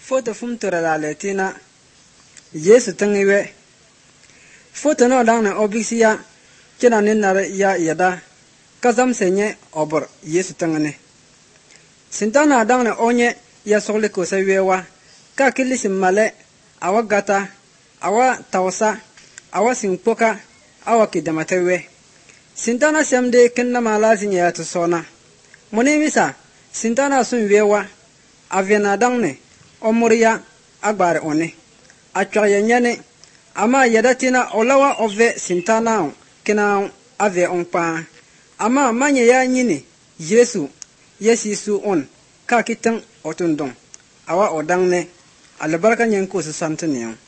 foto fum tora la letina Yesu tangiwe foto no dang na obisia kina ninna ya yada kazam senye obor Yesu tangane sintana dang na onye ya sogle ko sawewa ka kilisim male awa gata awa tawsa awa singpoka awa kidamatewe sintana semde kinna malazi ya to sona moni misa sintana sun wewa avena dangne omuriya agbare one atwaye nyane ama yadatina olawa ove sintana kina ave onpa ama manye ya nyini Yesu yesisu on ka kitan otundon awa odangne albarka nyen ko su santene